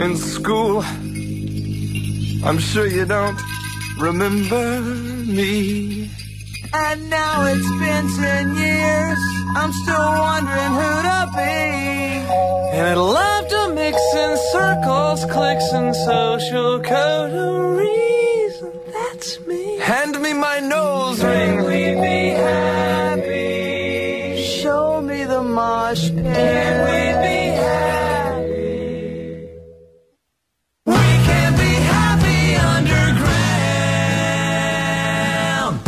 in school. I'm sure you don't remember me. And now it's been 10 years, I'm still wondering who to be. And I'd love to mix in circles, clicks, and social coteries. That's me. Hand me my nose ring. We'd be happy. Show me the mosh pit. And we'd be happy. We can be happy underground.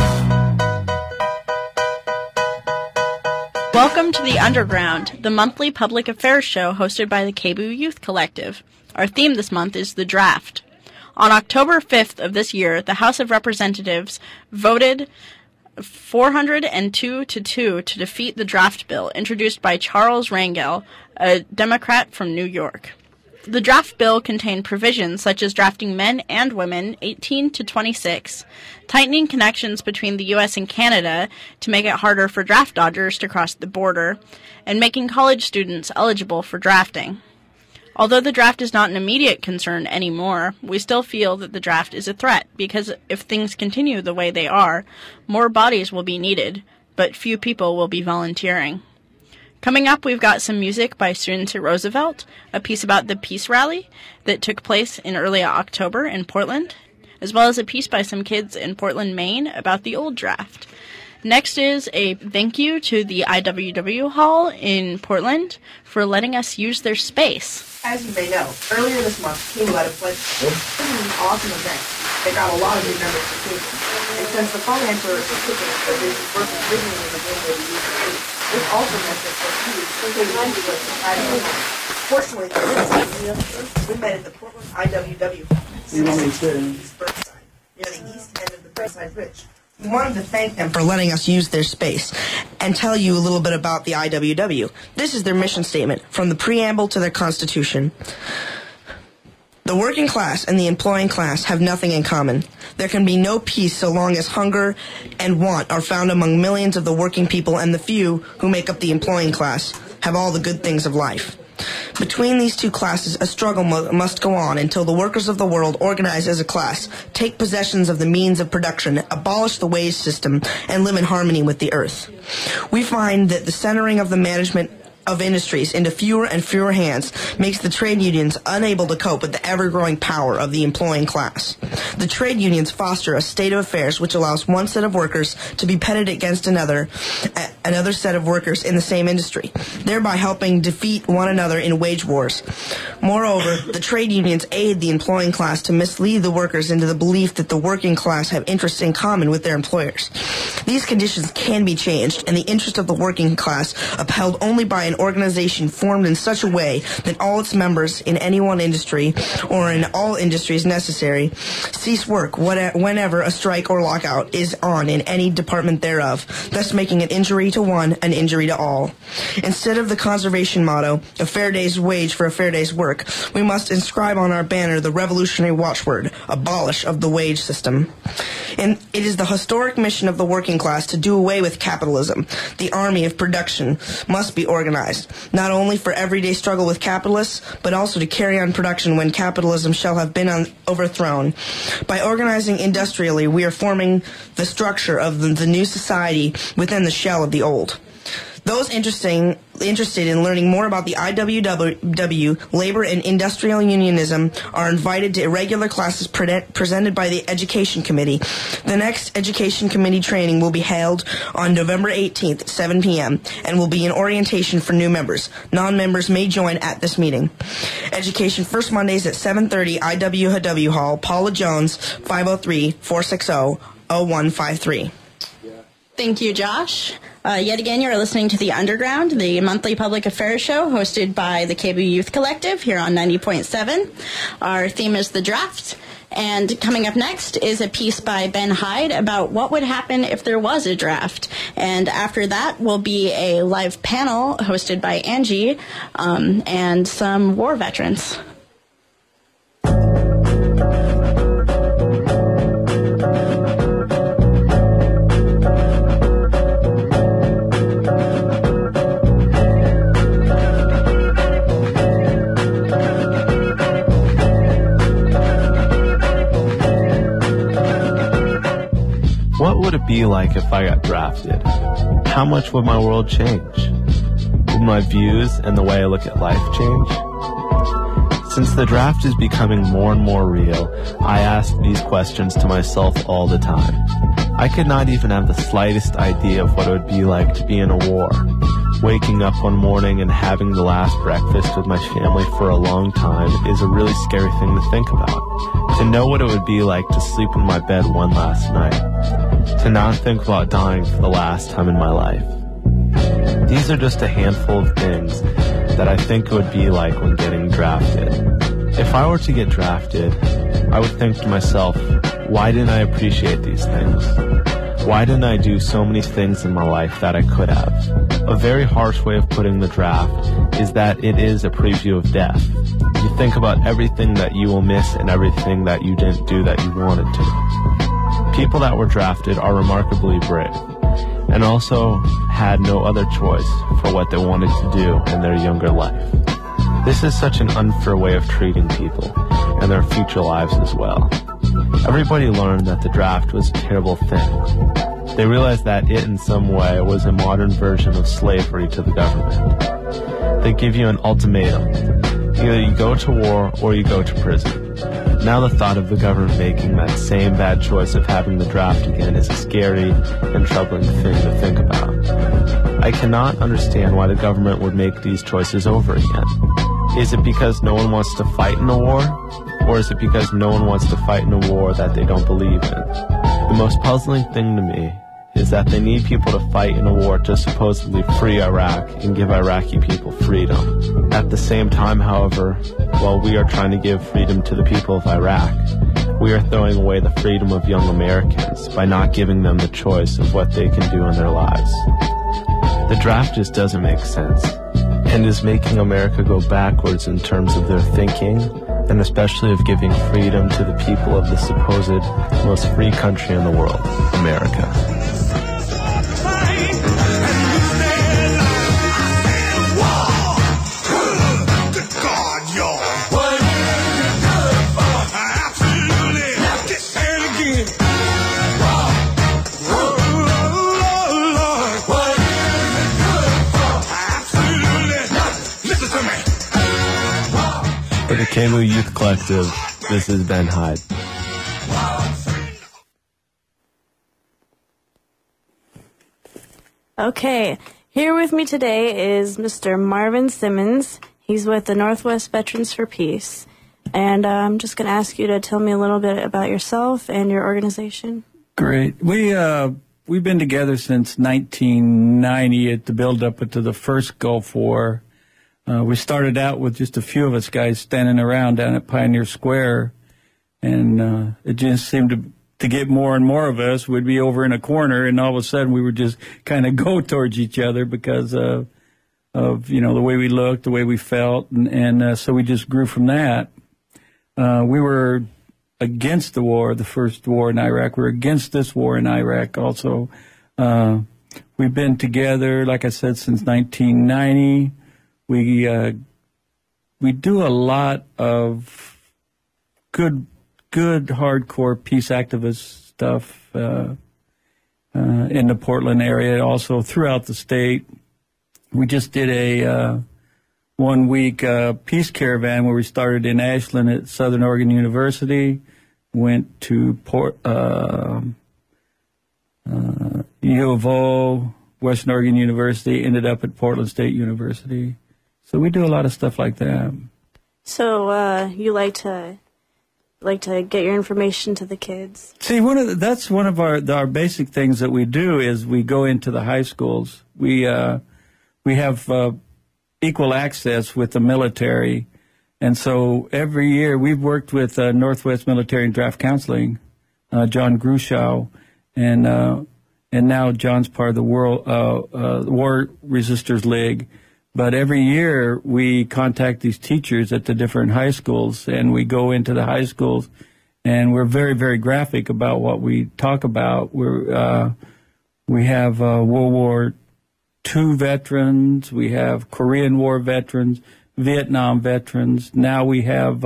Welcome to The Underground, the monthly public affairs show hosted by the KBOO Youth Collective. Our theme this month is the draft. On October 5th of this year, the House of Representatives voted 402 to 2 to defeat the draft bill introduced by Charles Rangel, a Democrat from New York. The draft bill contained provisions such as drafting men and women 18 to 26, tightening connections between the U.S. and Canada to make it harder for draft dodgers to cross the border, and making college students eligible for drafting. Although the draft is not an immediate concern anymore, we still feel that the draft is a threat because if things continue the way they are, more bodies will be needed, but few people will be volunteering. Coming up, we've got some music by Students at Roosevelt, a piece about the peace rally that took place in early October in Portland, as well as a piece by some kids in Portland, Maine about the old draft. Next is a thank you to the IWW Hall in Portland for letting us use their space. As you may know, earlier this month, Cable had a pledge. This is an awesome event. They got a lot of new members to Cable. And since the financial recipients of this work originally in the game of the UCC, this also meant that for few, simply had to work inside the room. Fortunately, for this we met at the Portland IWW Hall. Near the east end of the Burnside Bridge. We wanted to thank them for letting us use their space and tell you a little bit about the IWW. This is their mission statement, from the preamble to their constitution. The working class and the employing class have nothing in common. There can be no peace so long as hunger and want are found among millions of the working people, and the few who make up the employing class have all the good things of life. Between these two classes, a struggle must go on until the workers of the world organize as a class, take possession of the means of production, abolish the wage system, and live in harmony with the earth. We find that the centering of the management of industries into fewer and fewer hands makes the trade unions unable to cope with the ever-growing power of the employing class. The trade unions foster a state of affairs which allows one set of workers to be pitted against another set of workers in the same industry, thereby helping defeat one another in wage wars. Moreover, the trade unions aid the employing class to mislead the workers into the belief that the working class have interests in common with their employers. These conditions can be changed, and the interest of the working class upheld only by an organization formed in such a way that all its members in any one industry or in all industries necessary cease work whenever a strike or lockout is on in any department thereof, thus making an injury to one an injury to all. Instead of the conservation motto, a fair day's wage for a fair day's work, we must inscribe on our banner the revolutionary watchword, abolish of the wage system. And it is the historic mission of the working class to do away with capitalism. The army of production must be organized, not only for everyday struggle with capitalists, but also to carry on production when capitalism shall have been overthrown. By organizing industrially, we are forming the structure of the new society within the shell of the old. Those interested in learning more about the IWW, labor and industrial unionism, are invited to irregular classes presented by the Education Committee. The next Education Committee training will be held on November 18th at 7 p.m. and will be an orientation for new members. Non-members may join at this meeting. Education first Mondays at 7:30, IWW Hall, Paula Jones, 503-460-0153. Thank you, Josh. Yet again, you're listening to The Underground, the monthly public affairs show hosted by the KBOO Youth Collective here on 90.7. Our theme is the draft. And coming up next is a piece by Ben Hyde about what would happen if there was a draft. And after that will be a live panel hosted by Angie and some war veterans. be like if I got drafted? How much would my world change? Would my views and the way I look at life change? Since the draft is becoming more and more real, I ask these questions to myself all the time. I could not even have the slightest idea of what it would be like to be in a war. Waking up one morning and having the last breakfast with my family for a long time is a really scary thing to think about. To know what it would be like to sleep in my bed one last night. To not think about dying for the last time in my life. These are just a handful of things that I think it would be like when getting drafted. If I were to get drafted, I would think to myself, why didn't I appreciate these things? Why didn't I do so many things in my life that I could have? A very harsh way of putting the draft is that it is a preview of death. You think about everything that you will miss and everything that you didn't do that you wanted to. People that were drafted are remarkably brave, and also had no other choice for what they wanted to do in their younger life. This is such an unfair way of treating people and their future lives as well. Everybody learned that the draft was a terrible thing. They realized that it in some way was a modern version of slavery to the government. They give you an ultimatum. Either you go to war or you go to prison. Now the thought of the government making that same bad choice of having the draft again is a scary and troubling thing to think about. I cannot understand why the government would make these choices over again. Is it because no one wants to fight in a war? Or is it because no one wants to fight in a war that they don't believe in? The most puzzling thing to me is that they need people to fight in a war to supposedly free Iraq and give Iraqi people freedom. At the same time, however, while we are trying to give freedom to the people of Iraq, we are throwing away the freedom of young Americans by not giving them the choice of what they can do in their lives. The draft just doesn't make sense, and is making America go backwards in terms of their thinking, and especially of giving freedom to the people of the supposed most free country in the world, America. For the KMU Youth Collective, this is Ben Hyde. Okay, here with me today is Mr. Marvin Simmons. He's with the Northwest Veterans for Peace. And I'm just going to ask you to tell me a little bit about yourself and your organization. Great. We've been together since 1990 at the build-up to the first Gulf War. We started out with just a few of us guys standing around down at Pioneer Square, and it just seemed to get more and more of us. We'd be over in a corner, and all of a sudden we would just kind of go towards each other because of the way we looked, the way we felt, and so we just grew from that. We were against the war, the first war in Iraq. We were against this war in Iraq also. We've been together, like I said, since 1990. We do a lot of good hardcore peace activist stuff in the Portland area, also throughout the state. We just did a 1 week peace caravan where we started in Ashland at Southern Oregon University, went to U of O, Western Oregon University, ended up at Portland State University. So we do a lot of stuff like that. So you like to get your information to the kids? See, that's one of our basic things that we do is we go into the high schools. We have equal access with the military, and so every year we've worked with Northwest Military and Draft Counseling, John Gruschow, and now John's part of the War Resisters League. But every year we contact these teachers at the different high schools, and we go into the high schools, and we're very, very graphic about what we talk about. We have World War II veterans, we have Korean War veterans, Vietnam veterans. Now we have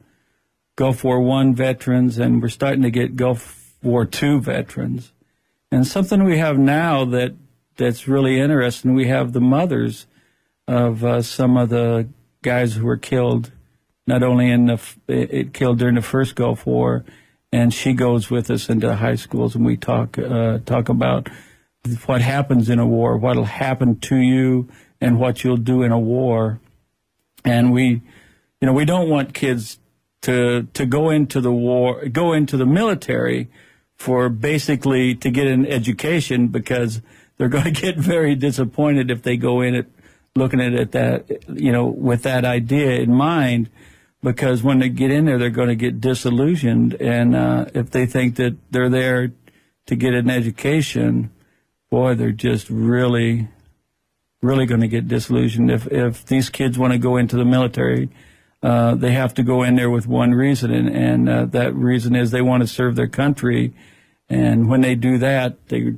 Gulf War I veterans, and we're starting to get Gulf War II veterans. And something we have now that's really interesting, we have the mothers of some of the guys who were killed, not only killed during the first Gulf War, and she goes with us into high schools, and we talk about what happens in a war, what'll happen to you, and what you'll do in a war. And we don't want kids to go into the military for basically to get an education, because they're going to get very disappointed if they go in it looking at it that, with that idea in mind, because when they get in there, they're going to get disillusioned. And if they think that they're there to get an education, boy, they're just really, really going to get disillusioned. If these kids want to go into the military, they have to go in there with one reason, and that reason is they want to serve their country. And when they do that,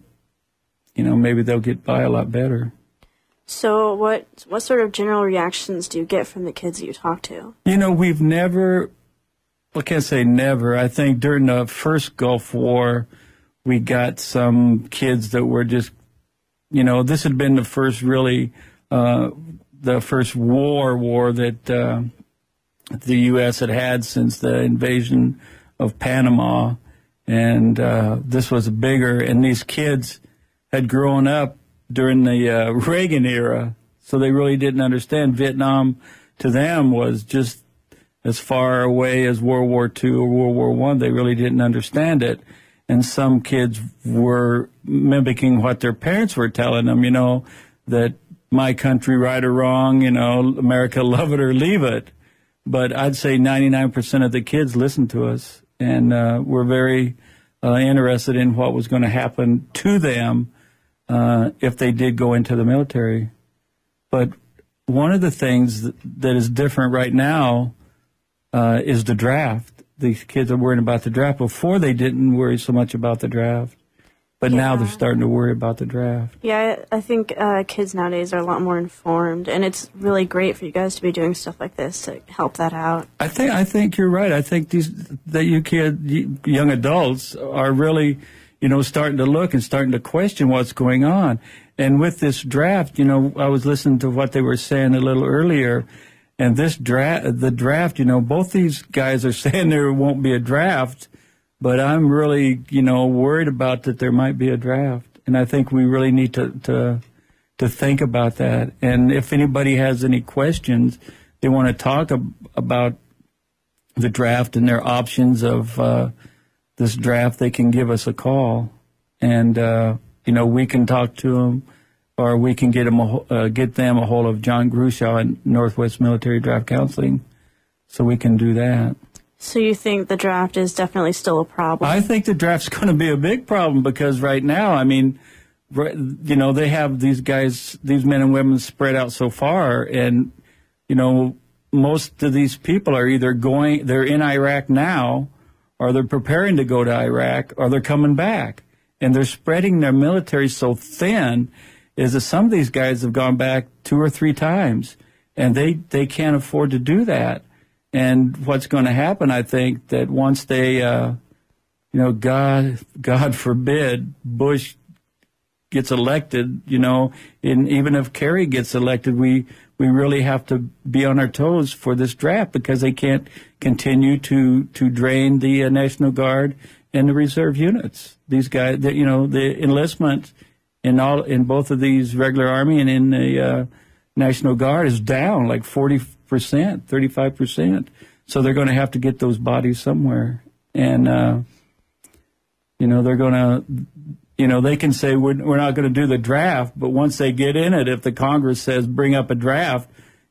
maybe they'll get by a lot better. So what sort of general reactions do you get from the kids that you talk to? We've never, I can't say never. I think during the first Gulf War, we got some kids that were just, this had been the first really, the first war that the U.S. had since the invasion of Panama. And this was bigger, and these kids had grown up during the Reagan era, so they really didn't understand. Vietnam to them was just as far away as World War II or World War I. They really didn't understand it. And some kids were mimicking what their parents were telling them, that my country, right or wrong, America, love it or leave it. But I'd say 99% of the kids listened to us, and were very interested in what was going to happen to them if they did go into the military. But one of the things that is different right now is the draft. These kids are worrying about the draft. Before, they didn't worry so much about the draft. But now they're starting to worry about the draft. Yeah, I think kids nowadays are a lot more informed, and it's really great for you guys to be doing stuff like this to help that out. I think you're right. I think young adults are really, starting to look and starting to question what's going on. And with this draft, I was listening to what they were saying a little earlier, and the draft, both these guys are saying there won't be a draft. But I'm really, worried about that there might be a draft. And I think we really need to think about that. And if anybody has any questions, they want to talk about the draft and their options of this draft, they can give us a call. And, we can talk to them, or we can get them a hold of John Grushaw at Northwest Military Draft Counseling, so we can do that. So you think the draft is definitely still a problem? I think the draft's going to be a big problem, because right now, they have these guys, these men and women spread out so far, and, most of these people are either they're in Iraq now, or they're preparing to go to Iraq, or they're coming back. And they're spreading their military so thin is that some of these guys have gone back 2 or 3 times, and they can't afford to do that. And what's going to happen, I think, that once they, God forbid, Bush gets elected, and even if Kerry gets elected, we really have to be on our toes for this draft, because they can't continue to drain the National Guard and the reserve units. These guys, the enlistment in both of these, regular Army and in the National Guard, is down like 40%, 35%. So they're going to have to get those bodies somewhere. And, they're going to, they can say we're not going to do the draft, but once they get in it, if the Congress says bring up a draft,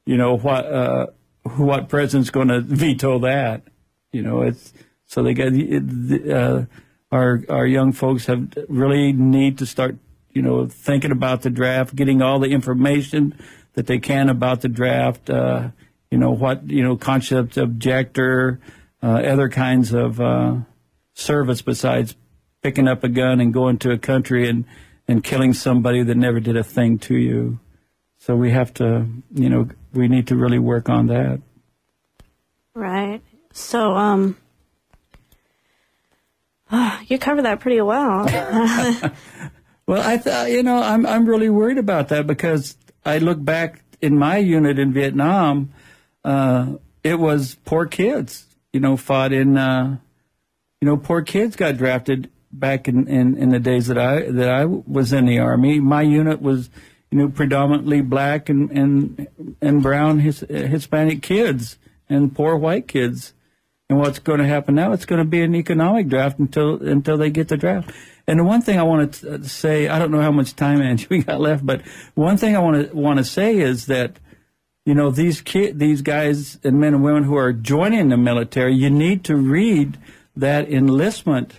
what president's going to veto that? It's so they got our young folks really need to start, thinking about the draft, getting all the information that they can about the draft. Concept objector, other kinds of service besides picking up a gun and going to a country and killing somebody that never did a thing to you. So we have to, we need to really work on that. Right. So, You covered that pretty well. Well, I'm really worried about that because I look back in my unit in Vietnam, it was poor kids, fought in, poor kids got drafted back in the days that I was in the Army. My unit was, predominantly black and brown Hispanic kids and poor white kids. And what's going to happen now? It's going to be an economic draft until they get the draft. And the one thing I want to say, I don't know how much time, Angie, we got left, but one thing I want to say is that, these guys and men and women who are joining the military, you need to read that enlistment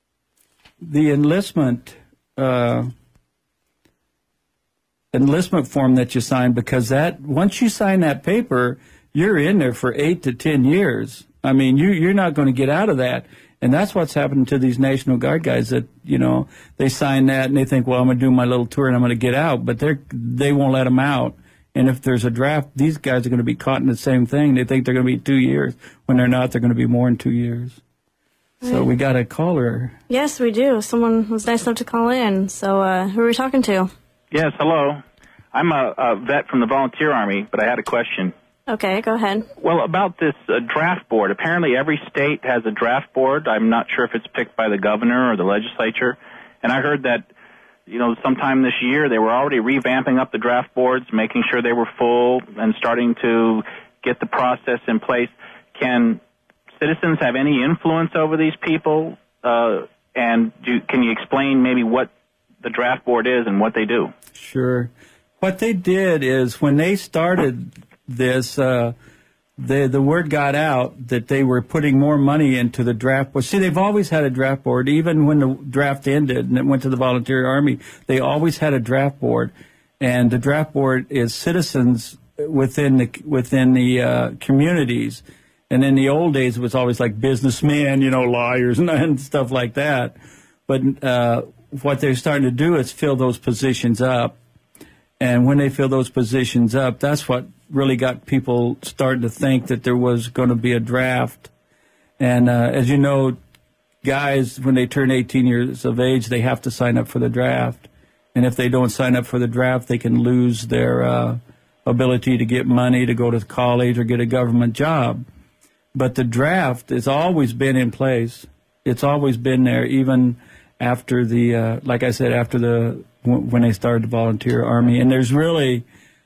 form that you sign, because that once you sign that paper, you're in there for 8 to 10 years. I mean, you're not going to get out of that. And that's what's happened to these National Guard guys that, they sign that and they think, well, I'm going to do my little tour and I'm going to get out. But they won't let them out. And if there's a draft, these guys are going to be caught in the same thing. They think they're going to be 2 years. When they're not, they're going to be more than 2 years. So we got a caller. Yes, we do. Someone was nice enough to call in. So who are we talking to? Yes, hello. I'm a vet from the Volunteer Army, but I had a question. Okay, go ahead. Well, about this draft board, apparently every state has a draft board. I'm not sure if it's picked by the governor or the legislature. And I heard that, sometime this year they were already revamping up the draft boards, making sure they were full and starting to get the process in place. Can citizens have any influence over these people? Can you explain maybe what the draft board is and what they do? Sure. What they did is when they started this, the word got out that they were putting more money into the draft board. See, they've always had a draft board. Even when the draft ended and it went to the Volunteer Army, they always had a draft board. And the draft board is citizens within the communities. And in the old days, it was always like businessmen, lawyers and stuff like that. But what they're starting to do is fill those positions up. And when they fill those positions up, that's what really got people starting to think that there was going to be a draft. And as you know, guys, when they turn 18 years of age, they have to sign up for the draft. And if they don't sign up for the draft, they can lose their ability to get money, to go to college, or get a government job. But the draft has always been in place. It's always been there, even after the, like I said, when they started the Volunteer Army. And there's really,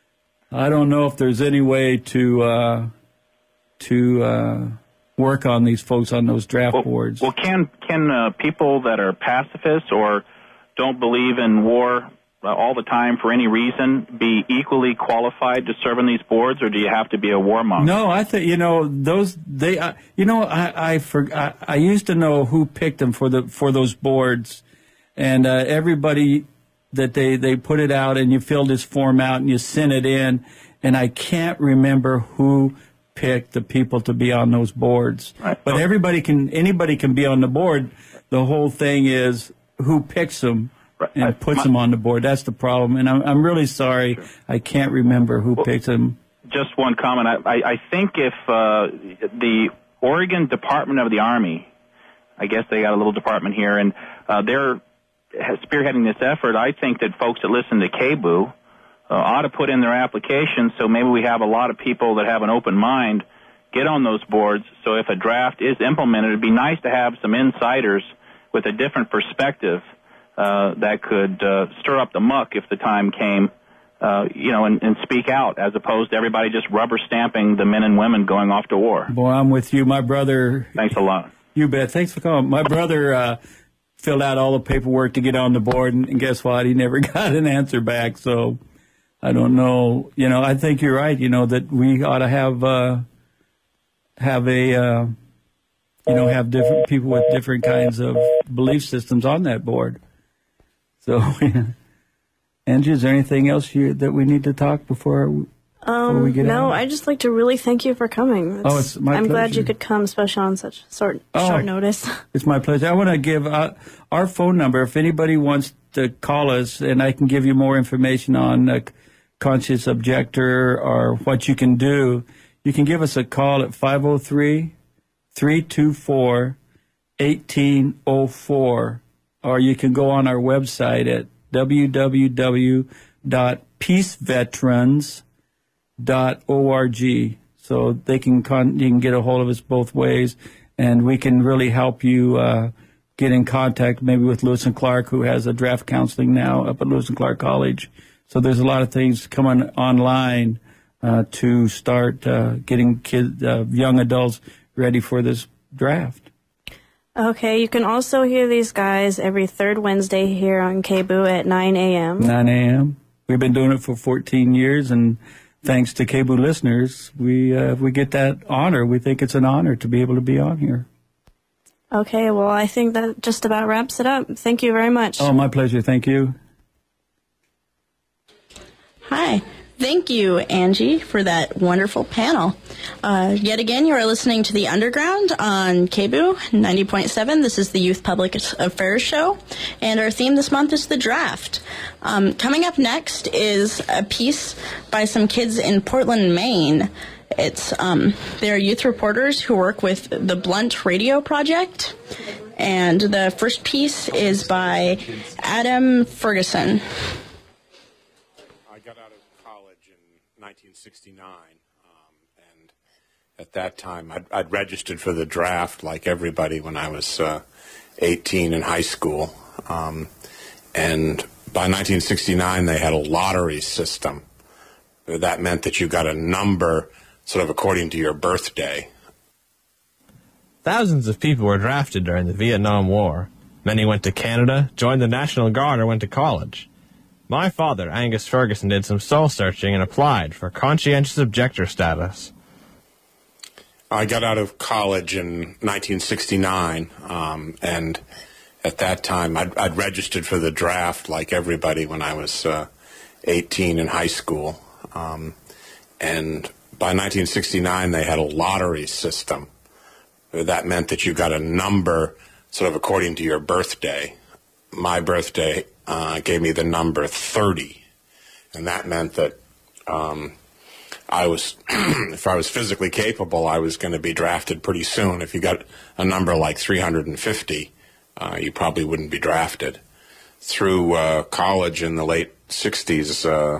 I don't know if there's any way to work on these folks on those draft boards. Well, can people that are pacifists or don't believe in war all the time for any reason be equally qualified to serve on these boards, or do you have to be a warmonger? No, I think I used to know who picked them for those boards, and everybody that they put it out, and you filled this form out and you sent it in, and I can't remember who picked the people to be on those boards. Right. But anybody can be on the board. The whole thing is who picks them and puts them on the board. That's the problem, and I'm really sorry. Sure. I can't remember who picks them. Just one comment. I think if the Oregon Department of the Army, I guess they got a little department here, and they're spearheading this effort, I think that folks that listen to KBOO ought to put in their application, so maybe we have a lot of people that have an open mind get on those boards. So if a draft is implemented, it'd be nice to have some insiders with a different perspective that could stir up the muck if the time came, and speak out, as opposed to everybody just rubber stamping the men and women going off to war. Boy, I'm with you. My brother... Thanks a lot. You bet. Thanks for calling. My brother filled out all the paperwork to get on the board, and guess what? He never got an answer back, so I don't know. I think you're right, that we ought to have different people with different kinds of belief systems on that board. So, Angie, is there anything else that we need to talk before we get out? No, I'd just like to really thank you for coming. It's my pleasure. I'm glad you could come, especially on such short notice. It's my pleasure. I want to give our phone number if anybody wants to call us, and I can give you more information on conscious objector or what you can do. You can give us a call at 503-324-2888. 1804, or you can go on our website at www.peaceveterans.org. So you can get a hold of us both ways, and we can really help you get in contact maybe with Lewis and Clark, who has a draft counseling now up at Lewis and Clark College. So there's a lot of things coming online to start getting young adults ready for this draft. Okay, you can also hear these guys every third Wednesday here on KBOO at 9 a.m. 9 a.m. We've been doing it for 14 years, and thanks to KBOO listeners, we get that honor. We think it's an honor to be able to be on here. Okay, well, I think that just about wraps it up. Thank you very much. Oh, my pleasure. Thank you. Hi. Thank you, Angie, for that wonderful panel. Yet again, you are listening to The Underground on KBOO 90.7. This is the Youth Public Affairs Show, and our theme this month is the draft. Coming up next is a piece by some kids in Portland, Maine. They're youth reporters who work with the Blunt Radio Project, and the first piece is by Adam Ferguson. 1969, and at that time I'd registered for the draft like everybody when I was 18 in high school, and by 1969 they had a lottery system. That meant that you got a number sort of according to your birthday. Thousands of people were drafted during the Vietnam War. Many went to Canada, joined the National Guard, or went to college. My father, Angus Ferguson, did some soul-searching and applied for conscientious objector status. I got out of college in 1969, and at that time I'd registered for the draft like everybody when I was 18 in high school. And by 1969 they had a lottery system. That meant that you got a number sort of according to your birthday. My birthday gave me the number 30, and that meant that I was, if I was physically capable, I was going to be drafted pretty soon. If you got a number like 350, you probably wouldn't be drafted. Through college in the late 60s,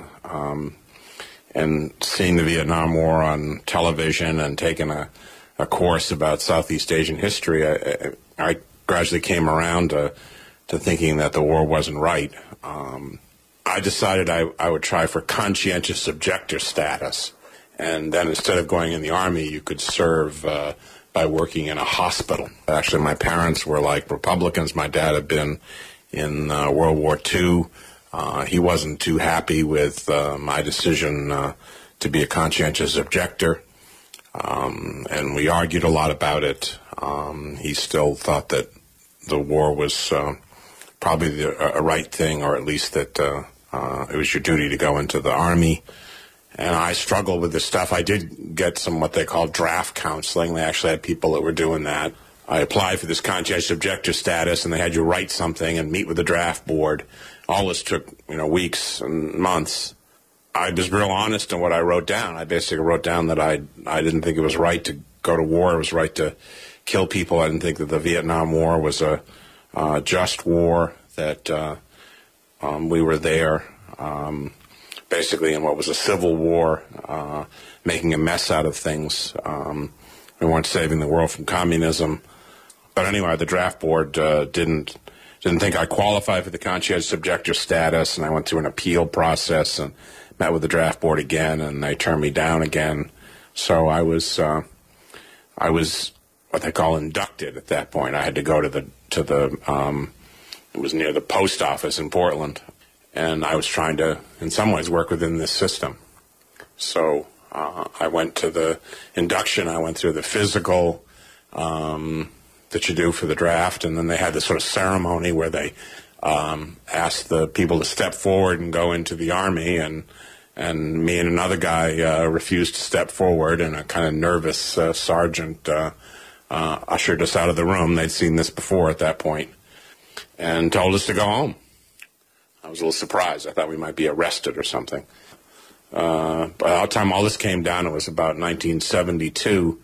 and seeing the Vietnam War on television and taking a course about Southeast Asian history, I gradually came around to thinking that the war wasn't right. I decided I would try for conscientious objector status, and then instead of going in the Army, you could serve by working in a hospital. Actually, my parents were like Republicans. My dad had been in World War II. He wasn't too happy with my decision to be a conscientious objector, and we argued a lot about it. He still thought that the war was probably a right thing, or at least that it was your duty to go into the Army. And I struggled with this stuff. I did get some what they call draft counseling. They actually had people that were doing that. I applied for this conscientious objector status, and they had you write something and meet with the draft board. All this took, weeks and months. I was real honest in what I wrote down. I basically wrote down that I didn't think it was right to go to war. It was right to kill people. I didn't think that the Vietnam War was a just war, that we were there basically in what was a civil war, making a mess out of things. We weren't saving the world from communism. But anyway, the draft board didn't think I qualified for the conscientious objector status, and I went through an appeal process and met with the draft board again, and they turned me down again. So I was what they call inducted at that point. I had to go to the it was near the post office in Portland, and I was trying to, in some ways, work within this system. So I went to the induction. I went through the physical that you do for the draft, and then they had this sort of ceremony where they asked the people to step forward and go into the Army, and me and another guy refused to step forward, and a kind of nervous sergeant ushered us out of the room. They'd seen this before at that point, and told us to go home. I was a little surprised. I thought we might be arrested or something. By the time all this came down, it was about 1972.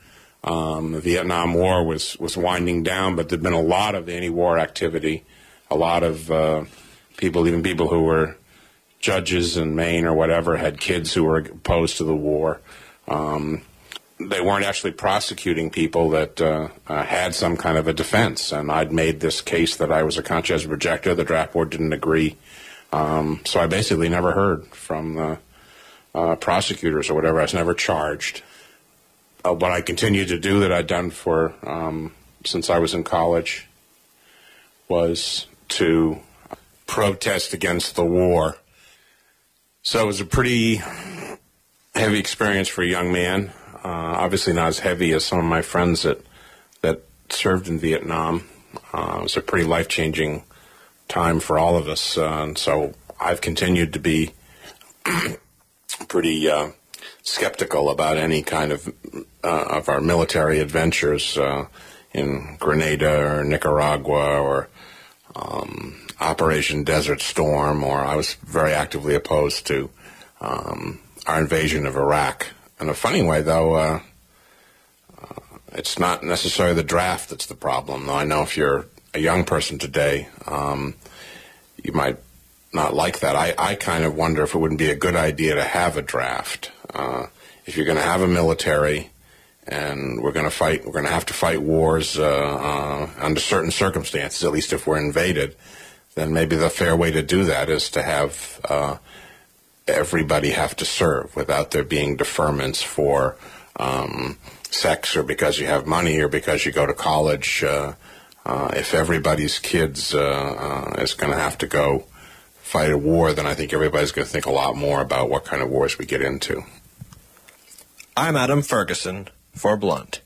The Vietnam War was winding down, but there'd been a lot of anti-war activity. A lot of people, even people who were judges in Maine or whatever, had kids who were opposed to the war. They weren't actually prosecuting people that had some kind of a defense, and I'd made this case that I was a conscientious objector. The draft board didn't agree, so I basically never heard from the prosecutors or whatever. I was never charged. What I continued to do that I'd done for since I was in college was to protest against the war. So it was a pretty heavy experience for a young man. Obviously not as heavy as some of my friends that served in Vietnam. It was a pretty life-changing time for all of us. And so I've continued to be pretty skeptical about any kind of our military adventures in Grenada or Nicaragua or Operation Desert Storm, or I was very actively opposed to our invasion of Iraq. In a funny way, though, it's not necessarily the draft that's the problem. Though I know if you're a young person today, you might not like that. I kind of wonder if it wouldn't be a good idea to have a draft. If you're going to have a military and we're going to have to fight wars under certain circumstances, at least if we're invaded, then maybe the fair way to do that is to have everybody have to serve without there being deferments for sex or because you have money or because you go to college. If everybody's kids is going to have to go fight a war, then I think everybody's going to think a lot more about what kind of wars we get into. I'm Adam Ferguson for Blunt.